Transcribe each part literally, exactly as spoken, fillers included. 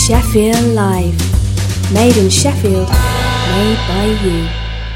Sheffield Live. Made in Sheffield, made by you.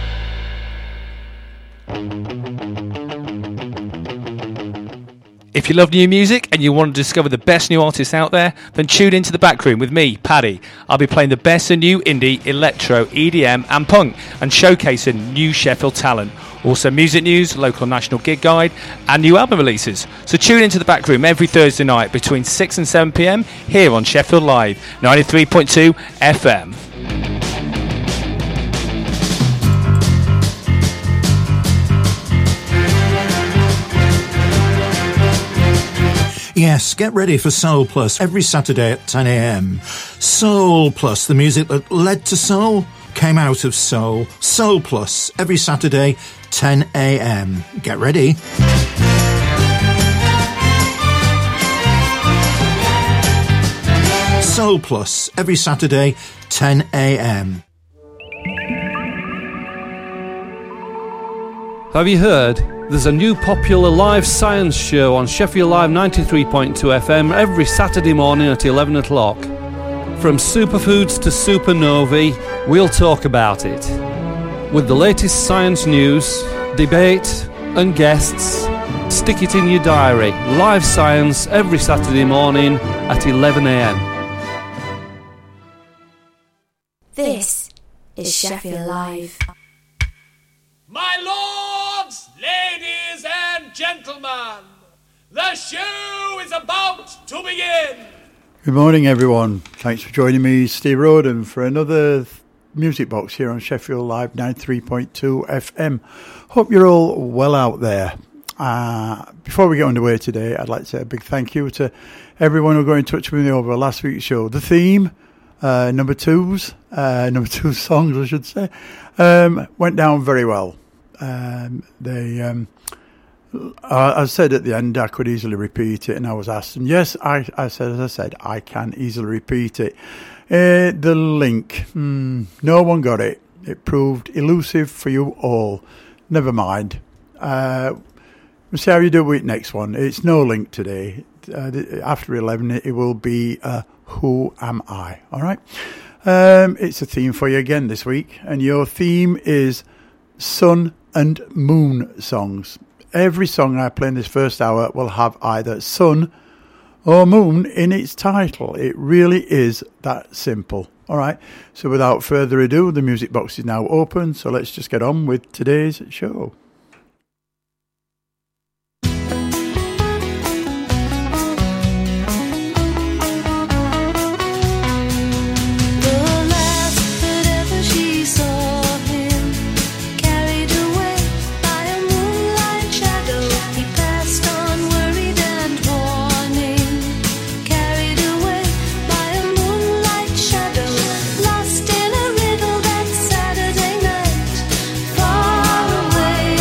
If you love new music and you want to discover the best new artists out there, then tune into The Backroom with me, Paddy. I'll be playing the best of new indie, electro, E D M and punk and showcasing new Sheffield talent. Also music news, local and national gig guide and new album releases. So tune into The Backroom every Thursday night between six and seven p m here on Sheffield Live, ninety-three point two F M. Yes, get ready for Soul Plus every Saturday at ten a m. Soul Plus, the music that led to soul, came out of soul. Soul Plus every Saturday, ten a m. Get ready. Soul Plus every Saturday, ten a m. Have you heard? There's a new popular live science show on Sheffield Live ninety-three point two F M every Saturday morning at eleven o'clock. From superfoods to supernovae, we'll talk about it. With the latest science news, debate and guests, stick it in your diary. Live science every Saturday morning at eleven a m. This is Sheffield Live. My lords, ladies and gentlemen, the show is about to begin. Good morning, everyone. Thanks for joining me, Steve Roden, for another music box here on Sheffield Live ninety-three point two F M. Hope you're all well out there. Uh, before we get underway today, I'd like to say a big thank you to everyone who got in touch with me over last week's show. The theme, uh, number twos, uh, number two songs, I should say, um, went down very well. Um, they, um, I, I said at the end I could easily repeat it, and I was asked, and yes, I, I said, as I said, I can easily repeat it. Uh, the link, hmm, no one got it. It proved elusive for you all. Never mind. Uh, we'll see how you do with next one. It's no link today. Uh, after eleven, it will be uh, Who Am I? All right. Um, it's a theme for you again this week, and your theme is sun and moon songs. Every song I play in this first hour will have either sun or moon in its title. It really is that simple. All right. So without further ado, the music box is now open. So let's just get on with today's show. Lost in a riddle that Saturday night, far away.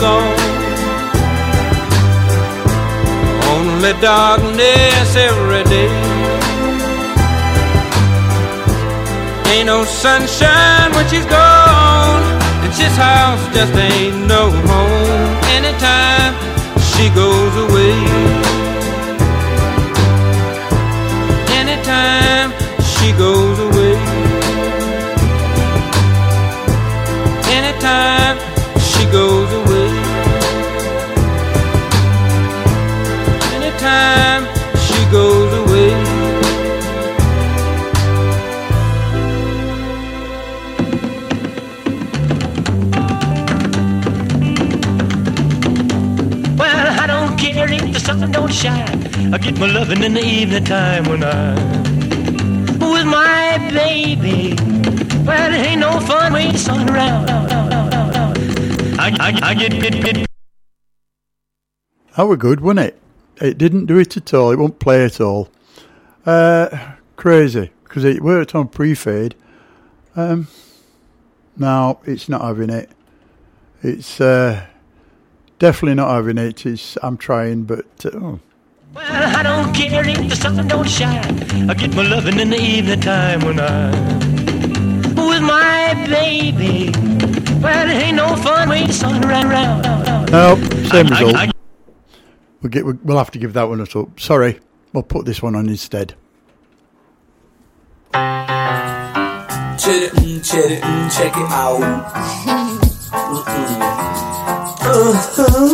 gone. Only darkness every day. Ain't no sunshine when she's gone, and this house just ain't no home anytime she goes away. Anytime she goes away. Anytime she goes away. Anytime she goes away. Well, I don't care if the sun don't shine. I get my loving in the evening time when I'm with my baby. Well, it ain't no fun waiting sun around. I, I, I get it, it. That were good, wasn't it? It didn't do it at all. It won't play at all. Uh, crazy, because it worked on pre-fade. Um, no, it's not having it. It's uh, definitely not having it. It's, I'm trying, but... Uh, oh. Well, I don't care if the sun don't shine. I get my loving in the evening time when I'm with my baby. Well, it ain't no fun waiting the sun around. No, same I, result. I, I, We'll, get, we'll have to give that one a up. Sorry, we'll put this one on instead. Check it, mm, check it, mm, check it out. Uh-huh.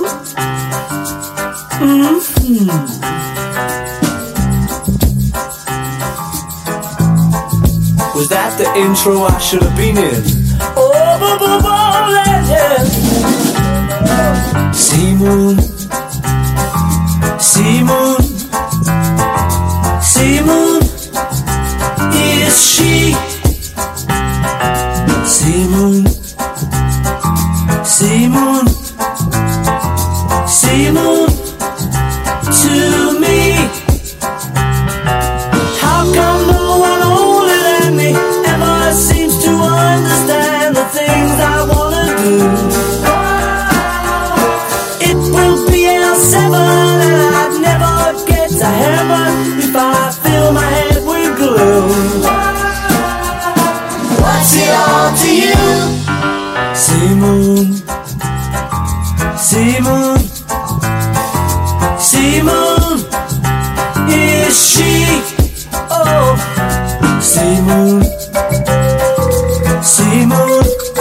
Mm-hmm. Was that the intro I should have been in? Oh, bo, bo, bo, legend. Simon, Simon, Simon, is she? Simon, Simon, Simon, to me. How come no one older than me ever seems to understand the things I wanna do? It will be L seven and I'd never get to heaven if I fill my head with glue. What's it all to you? Simon, Simon, Simon, is she? Oh, Simon, Simon,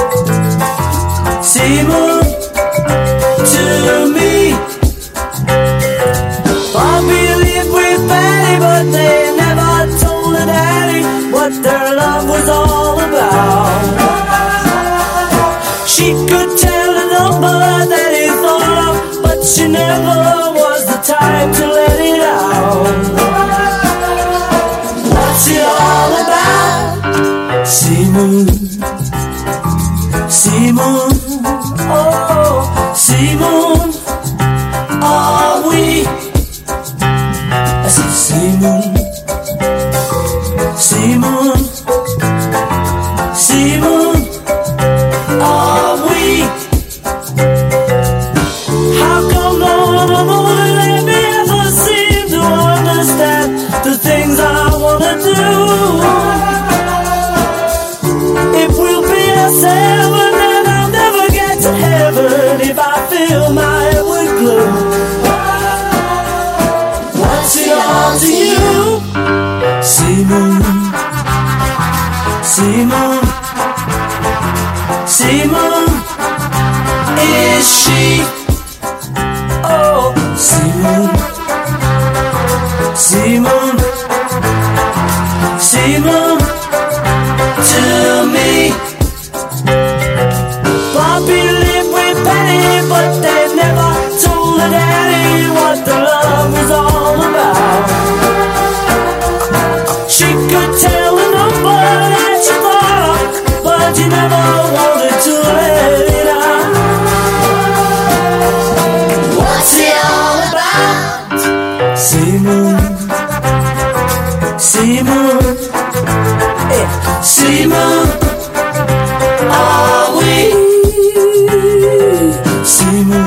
Simon, to me. Bobby lived with Betty, but they never told her daddy what their love was all about. She could tell the number that he thought of, but she never was the type to let it out. What's it all about? Simon, Simon, oh, Simon, are we? I said Simon, Simon, Simon, are we? How come no one older than me ever seem to understand the things I wanna do? It will be a seven and I'll never get to heaven if I fill my head with glue. What's it all to you? Simon, Simon, Simon, is she? Oh, Simon, Simon, Simon, to me. Bobby lived with Penny, but they never told her daddy what the love was all about. She could tell the number that she thought of, but you never wanted to let it out. What's it all about? Simon, Simon, yeah. Simon, are we? Simon,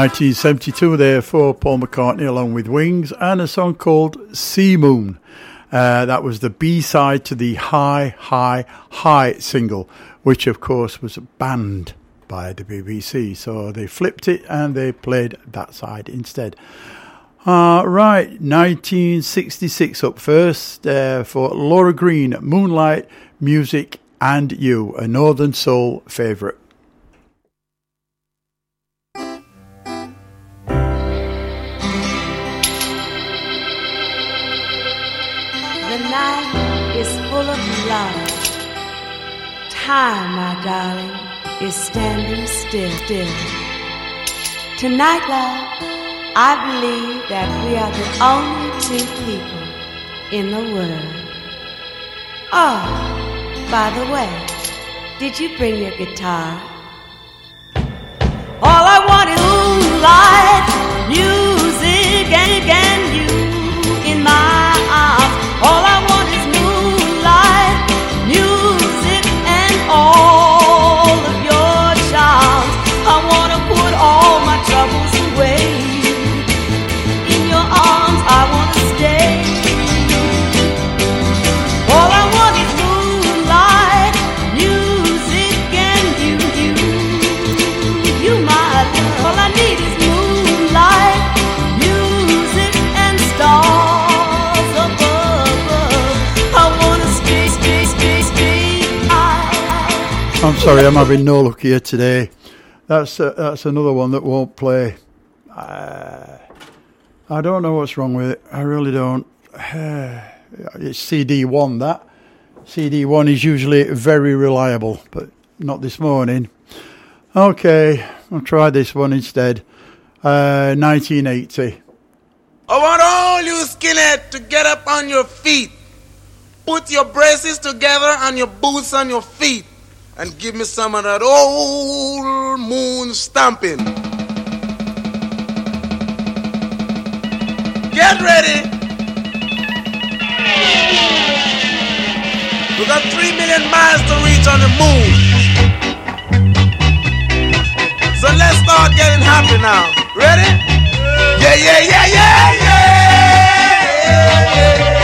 nineteen seventy-two there for Paul McCartney along with Wings, and a song called Sea Moon. Uh, that was the B-side to the High, High, High single, which of course was banned by the B B C. So they flipped it and they played that side instead. Uh, right, nineteen sixty-six up first uh, for Laura Green, Moonlight, Music and You, a Northern Soul favourite. The night is full of love. Time, my darling, is standing still, still. Tonight, love, I believe that we are the only two people in the world. Oh, by the way, did you bring your guitar? All I want is moonlight, music, and, and you in my arms. All I want is moonlight, music, and all of your charms. I want to put all my troubles away. In your arms I want to stay. All I want is moonlight, music, and you, you, you my love. All I need is moonlight, music, and stars above. I'm sorry, I'm having no luck here today. That's uh, that's another one that won't play. Uh, I don't know what's wrong with it. I really don't. Uh, it's C D one, that. C D one is usually very reliable, but not this morning. Okay, I'll try this one instead. Uh, nineteen eighty. I want all you skinheads to get up on your feet. Put your braces together and your boots on your feet. And give me some of that old moon stomping. Get ready. We got three million miles to reach on the moon. So let's start getting happy now. Ready? Yeah, yeah, yeah, yeah, yeah, yeah, yeah.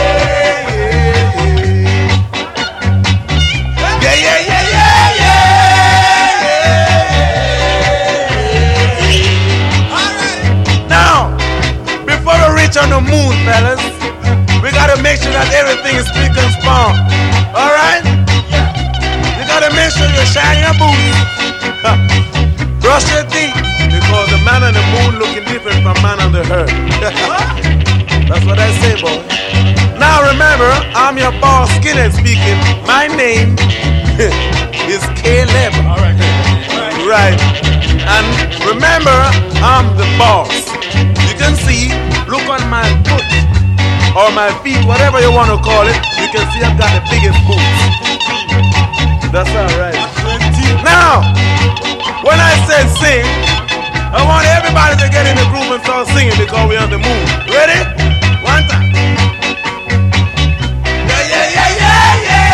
Yeah, yeah, yeah, yeah, yeah. All right. Now, before we reach on the moon, fellas, we gotta make sure that everything is spick and span. All right? You gotta make sure you shine your boots. Brush your teeth, because the man on the moon looking different from man on the earth. That's what I say, boy. Now remember, I'm your boss, Skinhead speaking. My name is Caleb. All right, right. And remember, I'm the boss. You can see, look on my foot or my feet, whatever you want to call it. You can see I've got the biggest boots. That's all right. Now, when I said sing, I want everybody to get in the groove and start singing because we're on the moon. Ready? One time. Yeah, yeah, yeah, yeah, yeah.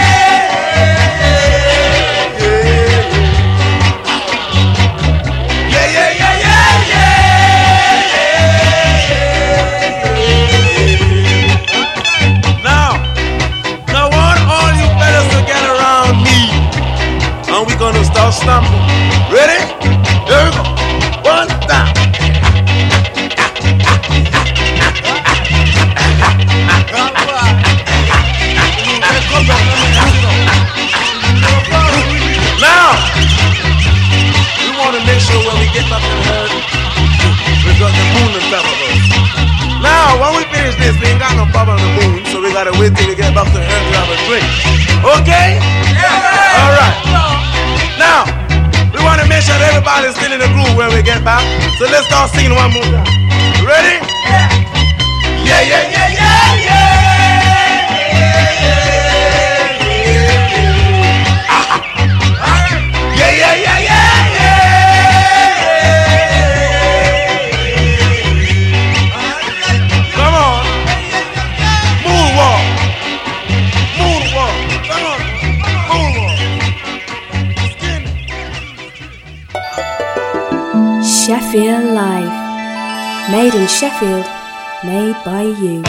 Gonna start stomping. Ready? Here we go. One down. Now, we want to make sure when we get back to the herd, we got the moon in front of us. Now, when we finish this, we ain't got no problem on the moon, so we gotta wait till we get back to the herd to have a drink. Okay? Yeah. All right. Now, we want to make sure that everybody's still in the groove when we get back. So let's start singing one more time. Ready? Yeah. Yeah, yeah, yeah, yeah, yeah. Yeah, yeah, yeah, yeah, yeah. Come on. Moonwalk. Moonwalk. Come on. Moonwalk. Sheffield Live. Made in Sheffield, made by you.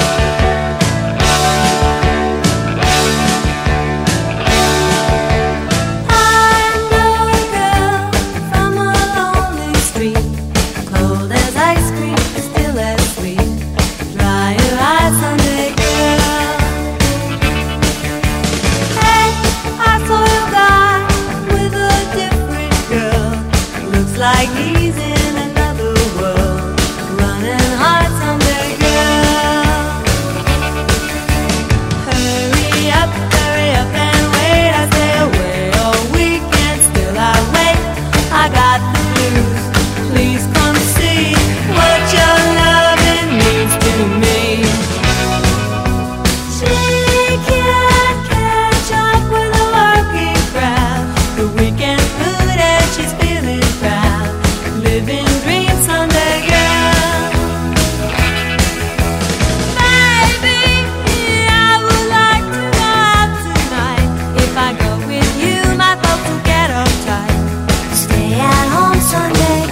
Like he's in another world, running hearts under girl. Hurry up, hurry up and wait. I stay away all weekend, still I wait. I got the blues, please come see what your loving means to me. She can't catch up with the working crowd, the weekend food and she's feeling proud. Living dreams under girl. Baby, I would like to go out tonight. If I go with you, my folks will get uptight. Stay at home Sunday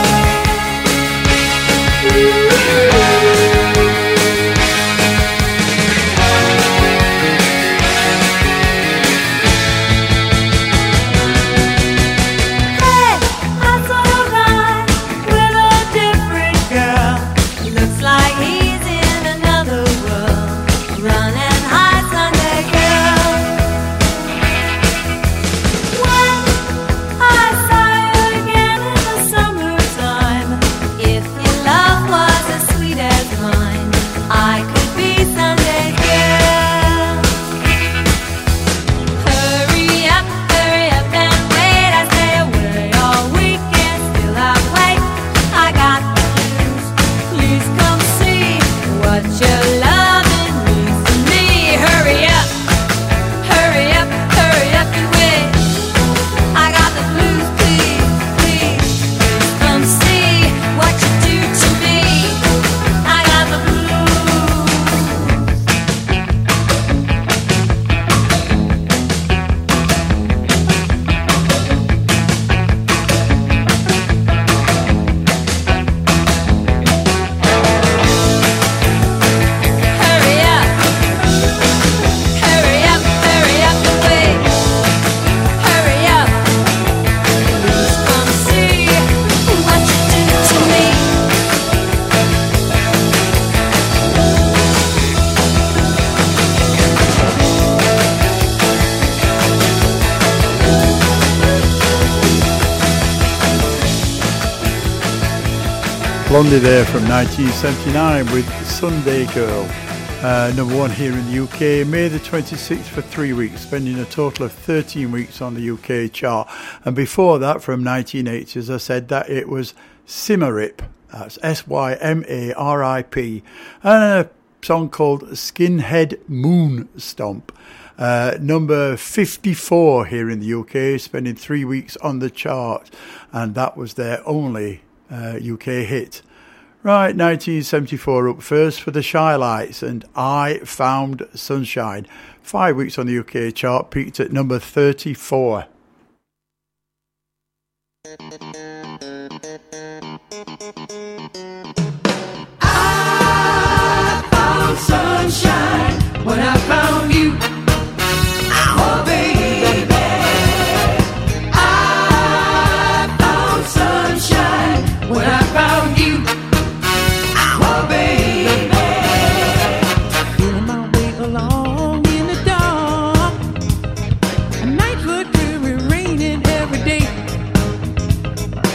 Blondie there from nineteen seventy-nine with Sunday Girl. Uh, number one here in the U K, May the twenty-sixth for three weeks, spending a total of thirteen weeks on the U K chart. And before that, from nineteen eighty, as I said, that it was Symarip. That's S Y M A R I P. And a song called Skinhead Moon Stomp. Uh, number fifty-four here in the U K, spending three weeks on the chart. And that was their only uh, U K hit. Right, nineteen seventy-four up first for the Shy Lights and I Found Sunshine. Five weeks on the U K chart, peaked at number thirty-four. I found sunshine when I found you. Oh, baby, I found sunshine when I found you. Oh, baby, feeling my way along in the dark. A night looked dreary, raining every day.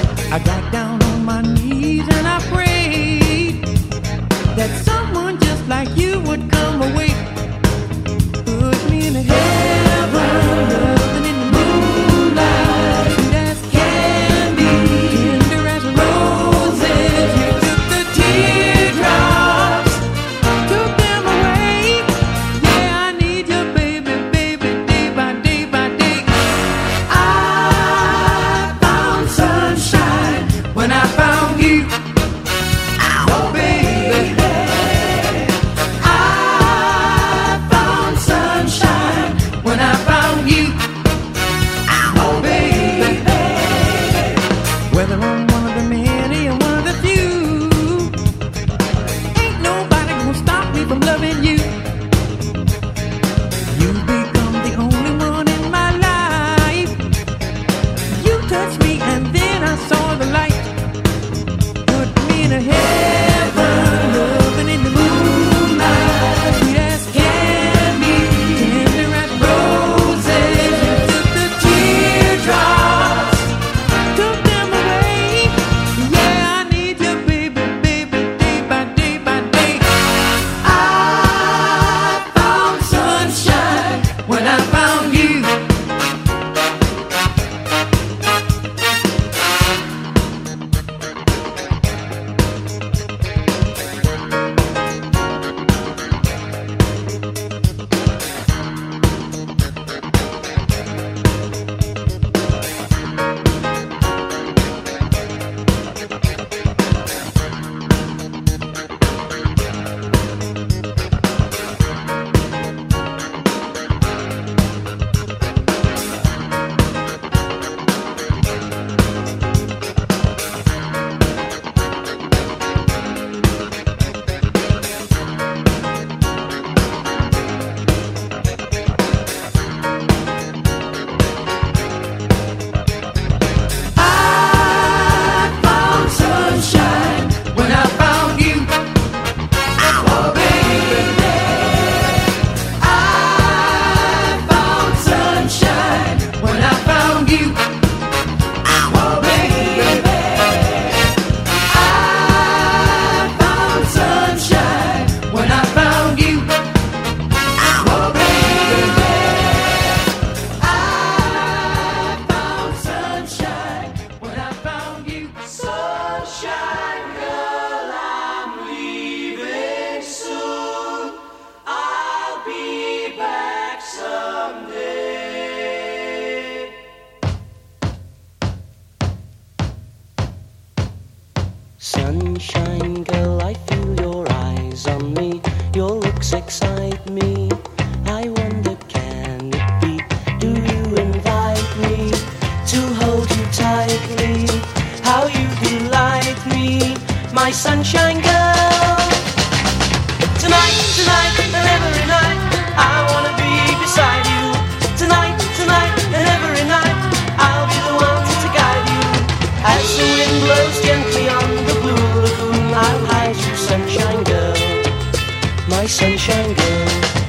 looks excite me. I wonder, can it be? Do you invite me to hold you tightly? How you delight me, my sunshine girl. Tonight, tonight, and every night, I wanna be beside you. Tonight, tonight, and every night, I'll be the one to guide you. As the wind blows gently on the blue lagoon, I'll hide you, sunshine girl, my sunshine girl.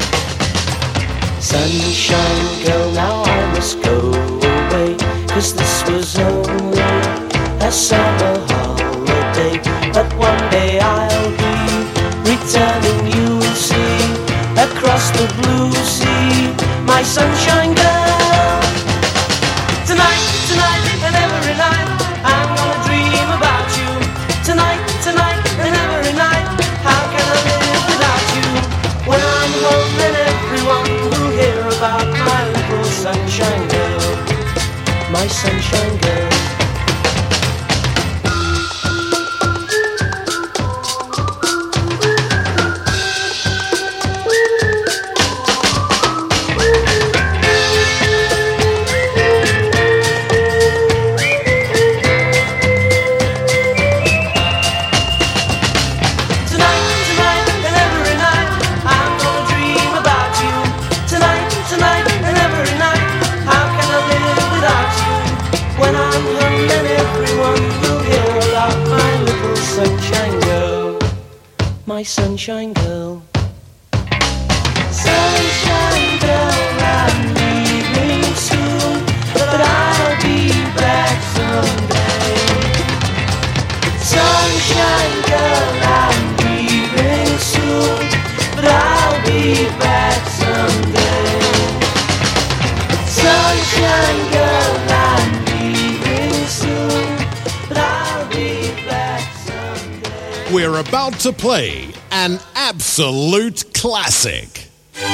Sunshine girl, now I must go away, 'cause this was only a summer holiday. But one day I'll be returning, you will see, across the blue sea, my sunshine girl. Tonight, tonight, and every night, I'm gonna dream about you. Tonight, tonight, and every night, how can I live without you? When I'm home, then everyone will hear about my little sunshine girl, my sunshine girl. My sunshine girl. Sunshine girl, I'm leaving soon, but I'll be back someday. Sunshine girl, I'm leaving soon, but I'll be back someday. Sunshine girl, I'm leaving soon, but I'll be back someday. We're about to play an absolute classic.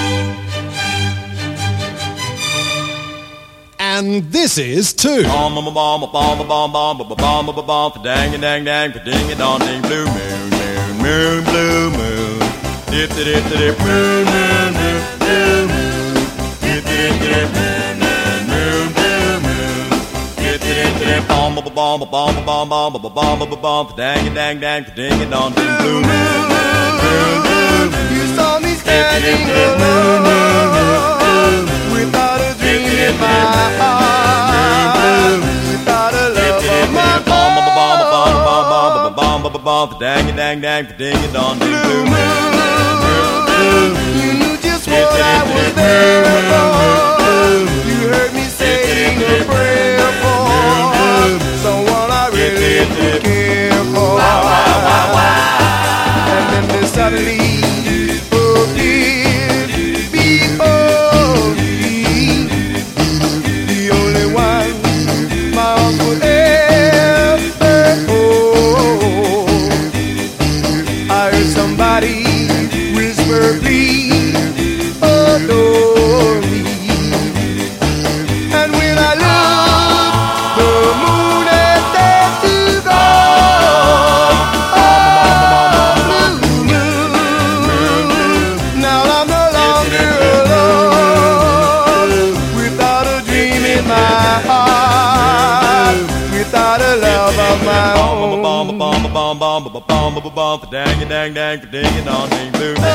And this is too. Bomb, bomb, bomb, bomb, bomb, bomb, bomb, bomb, bomb, bomb, dang, dang, dang, ding, dong, ding, blue moon, moon, moon, blue moon, dip, dip, dip, moon, moon, moon, blue moon, dip, dip, dip, moon, moon, moon, blue moon, dip, dip, dip, bomb, bomb, bomb, bomb, bomb, bomb, bomb, bomb, bomb, dang, dang, dang, ding, dong, ding, blue moon. You saw me standing alone without a dream in my heart, without a love of my own. Dang, dang, dang, ding, dong, ding, blue moon. You knew just what I was there for. You heard me saying a prayer for someone I really did care for. And then they suddenly appeared before me, the only one my arms would ever hold. I heard somebody whisper, please adore me. And when I looked, the moon had dared to go. Without a love of my own. Bomb, bomb, bomb, bomb, bomb, bomb, bomb, bomb, dang, dang, dang, ding, dong, ding, blue moon.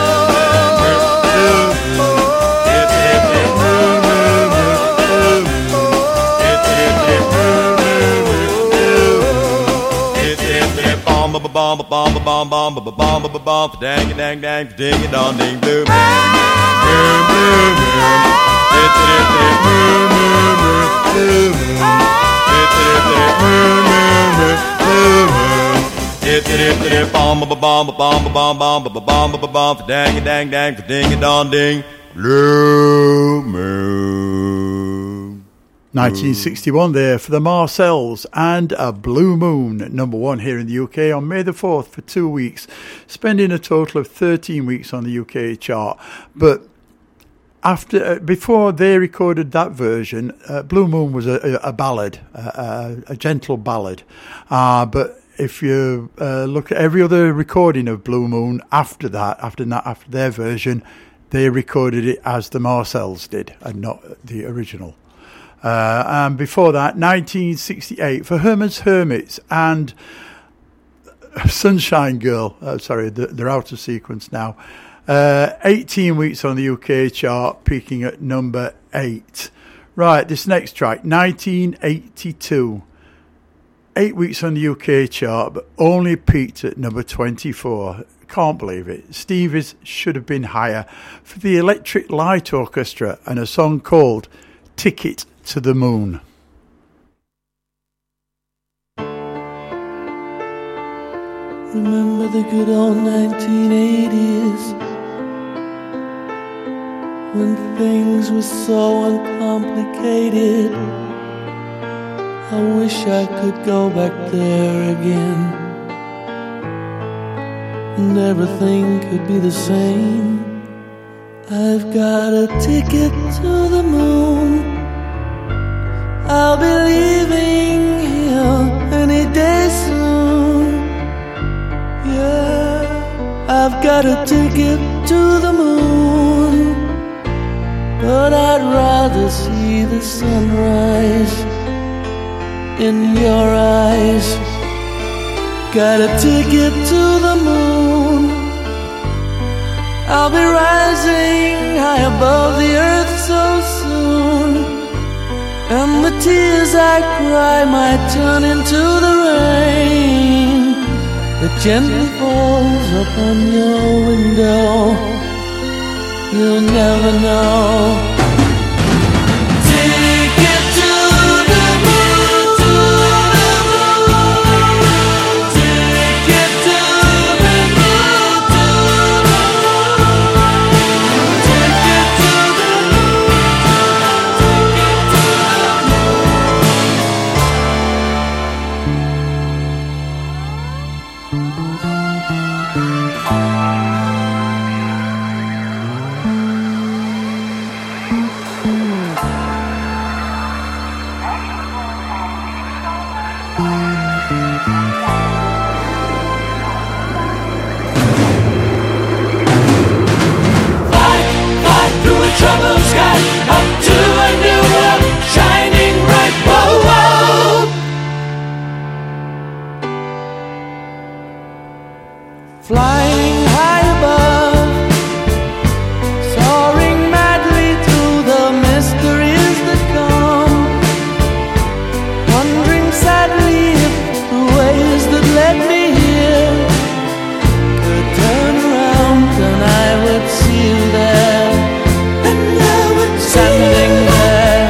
Dip, dip, dip, moon, moon, moon, dip, dip, dip, moon, moon, moon, dip, dip, dip, bomb, bomb, bomb, bomb, bomb, bomb, bomb, bomb, bomb, dang, dang, dang, ding, dong, ding, blue moon, moon, moon, moon, dip, dip, dip, moon, moon, moon, blue moon. Dip, dip, dip, moon, moon, moon, blue moon. Dip, dip, dip, bomb, bomb, bomb, bomb, bomb, bomb, bomb, bomb, bomb, dang, dang, dang, ding, dong, ding, blue moon. nineteen sixty-one there for the Marcells and A Blue Moon, number one here in the U K on May the fourth for two weeks, spending a total of thirteen weeks on the U K chart. But after, uh, before they recorded that version, uh, Blue Moon was a, a, a ballad, a, a, a gentle ballad. Uh, but if you uh, look at every other recording of Blue Moon after that, after that, after their version, they recorded it as the Marcells did and not the original. Uh, and before that, nineteen sixty-eight, for Herman's Hermits and Sunshine Girl. Uh, sorry, they're out of sequence now. Uh, eighteen weeks on the U K chart, peaking at number eight. Right, this next track, nineteen eighty-two. Eight weeks on the U K chart, but only peaked at number twenty-four. Can't believe it. Stevie's Should Have Been Higher for the Electric Light Orchestra and a song called Ticket to the Moon. Remember the good old nineteen eighties, when things were so uncomplicated. I wish I could go back there again, and everything could be the same. I've got a ticket to the moon. I'll be leaving here any day soon. Yeah, I've got a ticket to the moon, but I'd rather see the sunrise in your eyes. Got a ticket to the moon. I'll be rising high above the earth so soon, and the tears I cry might turn into the rain that gently falls upon your window. You'll never know. Ticket to the moon, to the moon. Ticket to the moon, to the moon. Ticket to the moon, ticket to troubled sky, up to a new world, shining bright. Whoa, whoa. Flying high above, soaring madly through the mysteries that come, wondering sadly if the ways that led me here could turn around and I would see you there. Standing there,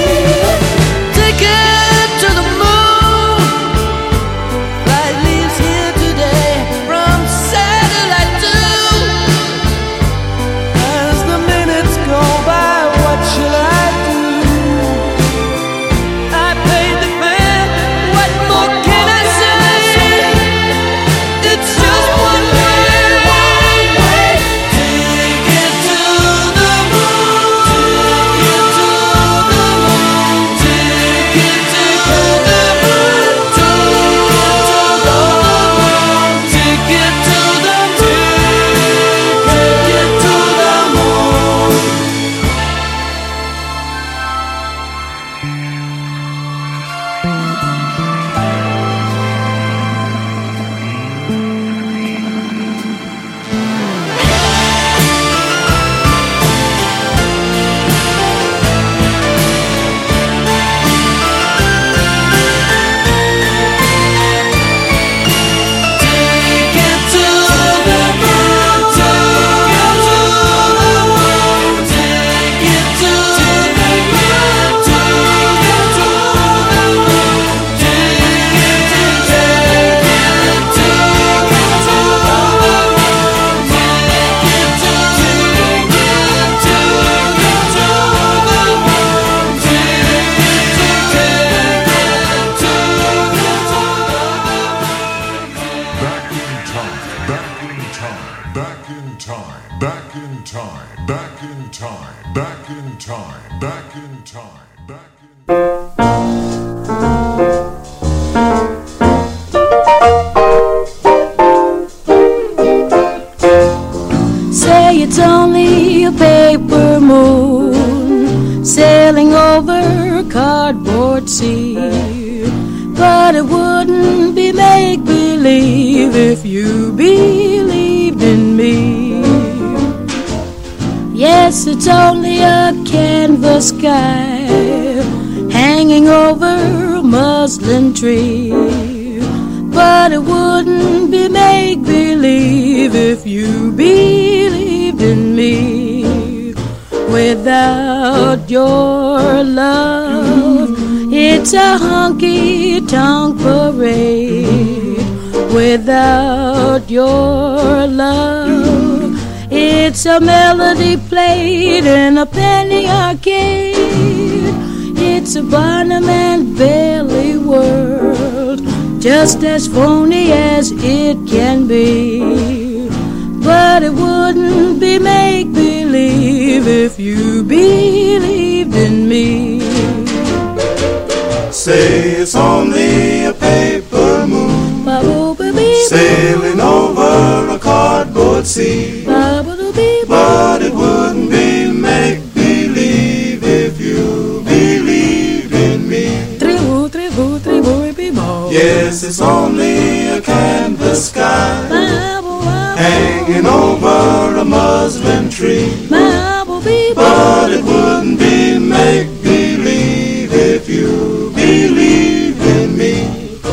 ticket to the moon. Flight leaves here today from satellite two. As the minutes go by, what shall I do? I paid the fare, what more can I say? It's just one way, one way. Ticket to the moon. it's only a paper moon sailing over a cardboard sea. But it wouldn't be make-believe if you believed in me. Yes, it's only a canvas sky hanging over a muslin tree. But it wouldn't be make-believe if you believed in me. Without your love, it's a honky-tonk parade. Without your love, it's a melody played in a penny arcade. It's a Barnum and Bailey world, just as phony as it can be. But it wouldn't be make-believe if you believed in me. Say it's only a paper moon sailing over a cardboard sea. But it wouldn't be make-believe if you believed in me. Yes, it's only a canvas sky hanging over a muslin tree. But it wouldn't be make-believe if you believed in me.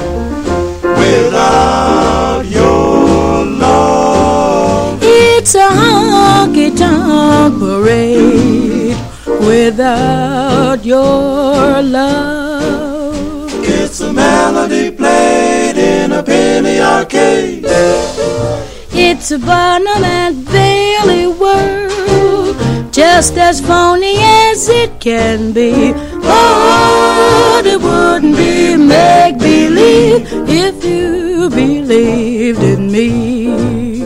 Without your love, it's a honky-tonk parade. Without your love, it's a melody played in a penny arcade. It's a Barnum and Bailey world, just as phony as it can be. But it wouldn't be make-believe if you believed in me.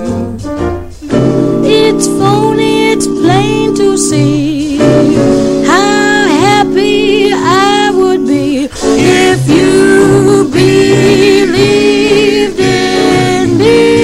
It's phony, it's plain to see how happy I would be if you believed in me.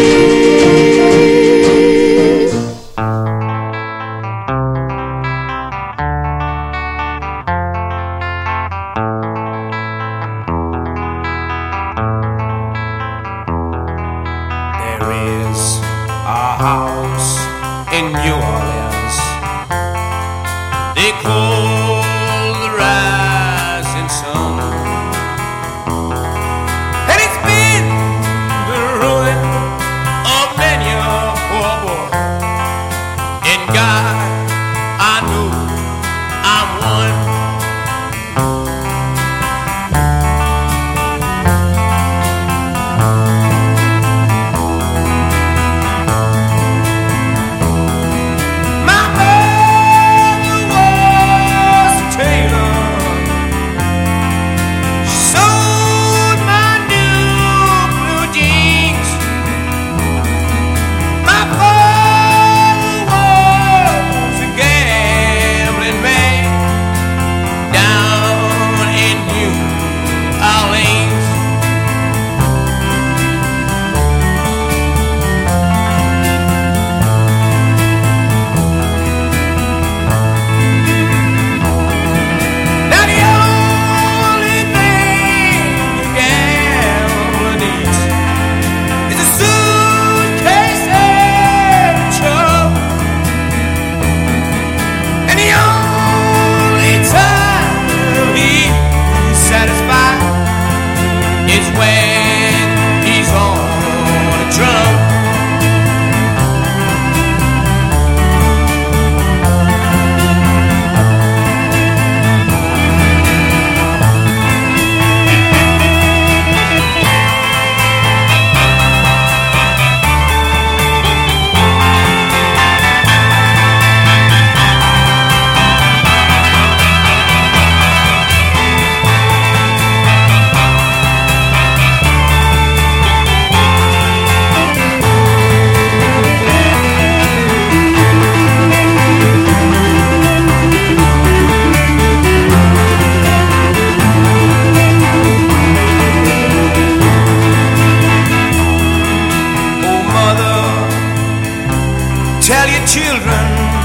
tell your children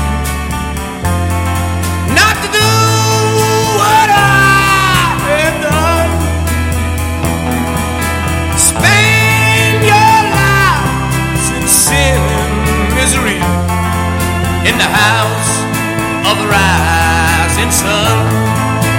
not to do what I have done. Spend your lives in sin and misery in the house of the rising sun.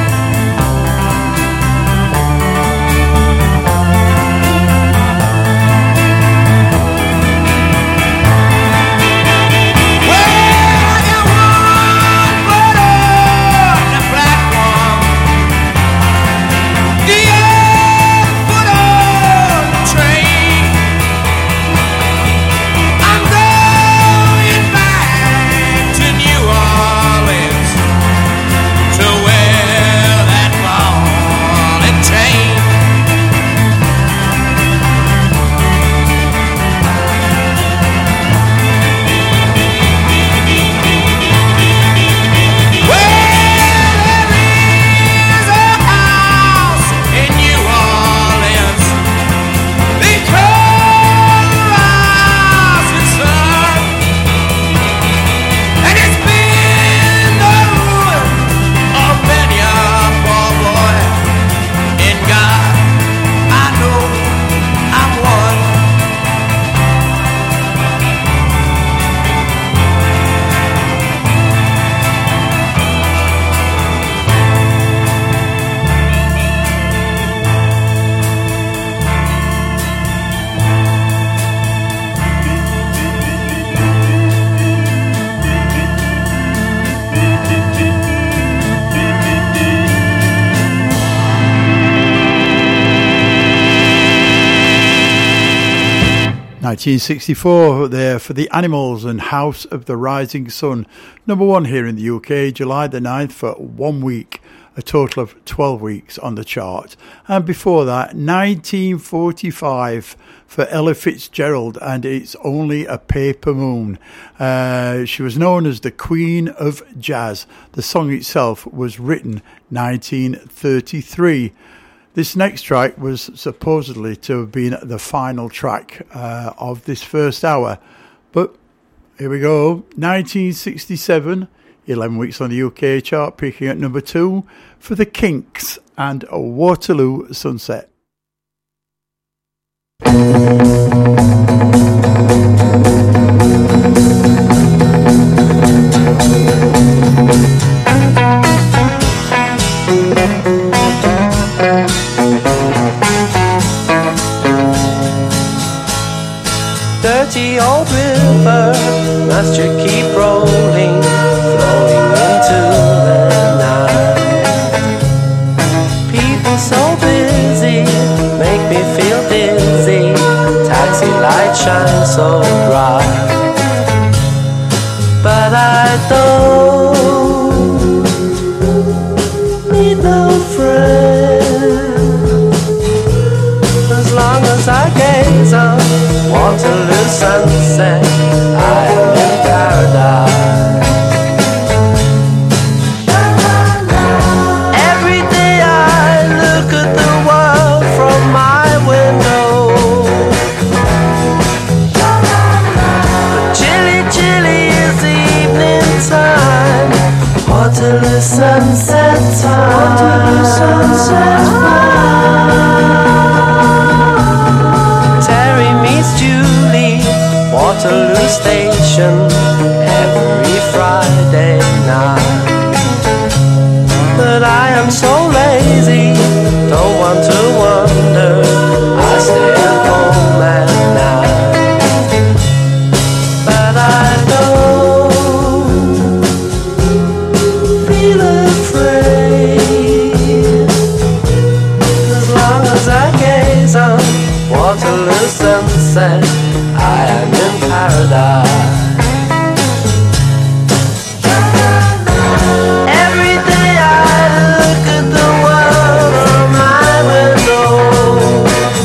nineteen sixty-four there for the Animals and House of the Rising Sun. Number one here in the U K, July the ninth for one week, a total of twelve weeks on the chart. And before that, nineteen forty-five for Ella Fitzgerald and It's Only a Paper Moon. Uh, she was known as the Queen of Jazz. The song itself was written nineteen thirty-three. This next track was supposedly to have been the final track uh, of this first hour. But here we go. nineteen sixty-seven, eleven weeks on the U K chart, peaking at number two for the Kinks and a Waterloo Sunset. Dirty old river, must you keep rolling, flowing into the night. People so busy, make me feel dizzy, taxi lights shine so bright. But I don't need no friend, as long as I gaze on Waterloo sunset, I am in paradise. Every day I look at the world from my window, but chilly, chilly is the evening time. Waterloo sunset time. Waterloo sunset time. Waterloo Station every Friday night. But I am so lazy, don't want to wander, I stay at home at night. But I don't feel afraid, as long as I gaze on Waterloo sunset, I am in paradise. Every day I look at the world from my window,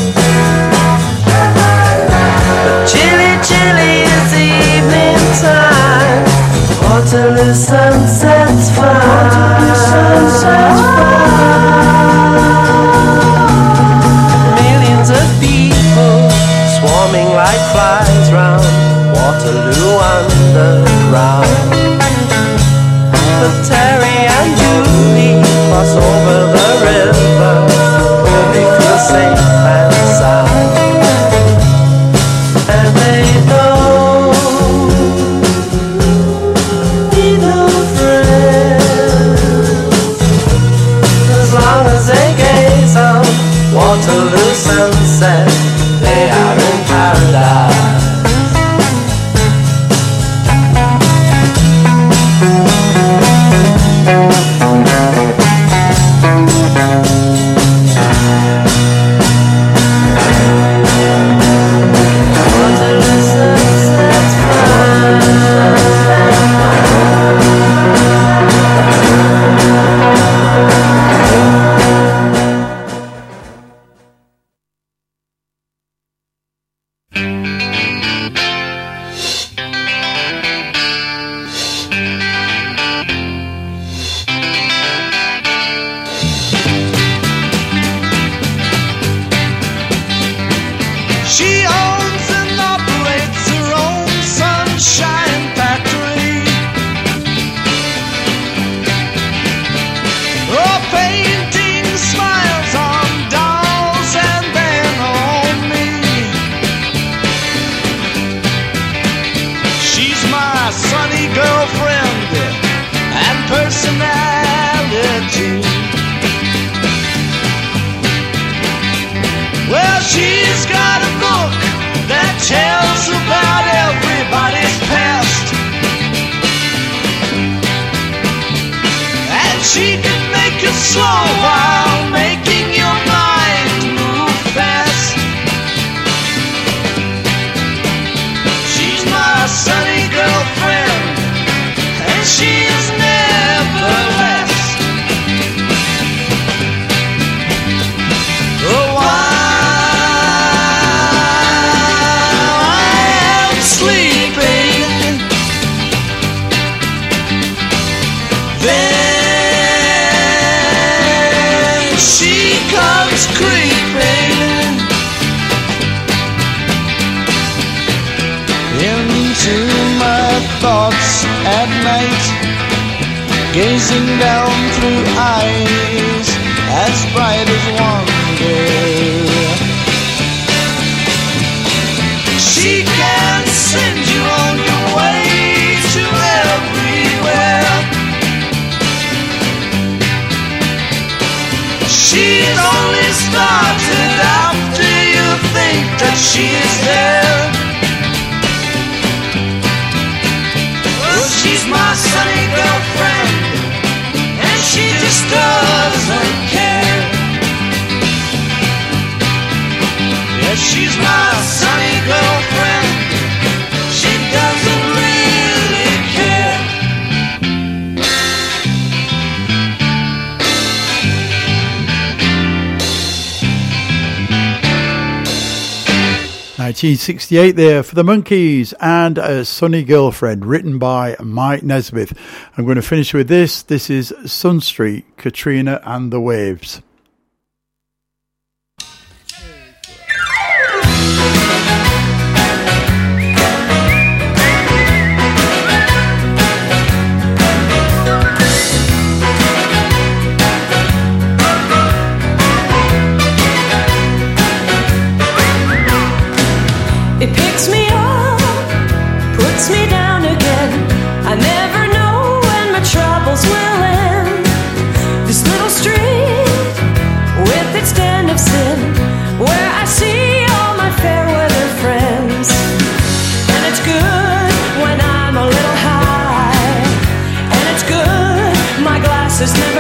but chilly, chilly is the evening time. Waterloo sunset's fine. Waterloo sunset's fine. Millions of people swarming like flies round Waterloo one the ground. But Terry and Julie cross over the river where they feel safe and sound. And they don't need no friends as long as they gaze on Waterloo sunset. They are in paradise. Gazing down through eyes as bright as wonder. She can send you on your way to everywhere. She's only started after you think that she is there. Well, she's my sunny girlfriend, and she just doesn't care. Yeah, she's my sunny girlfriend, she doesn't really care. nineteen sixty-eight there for the Monkees and A Sunny Girlfriend, written by Mike Nesmith. I'm going to finish with this. This is Sun Street, Katrina and the Waves. It picks me up, puts me down again. I never know when my troubles will end. This little street with its den of sin, where I see all my fair weather friends. And it's good when I'm a little high, and it's good my glass is never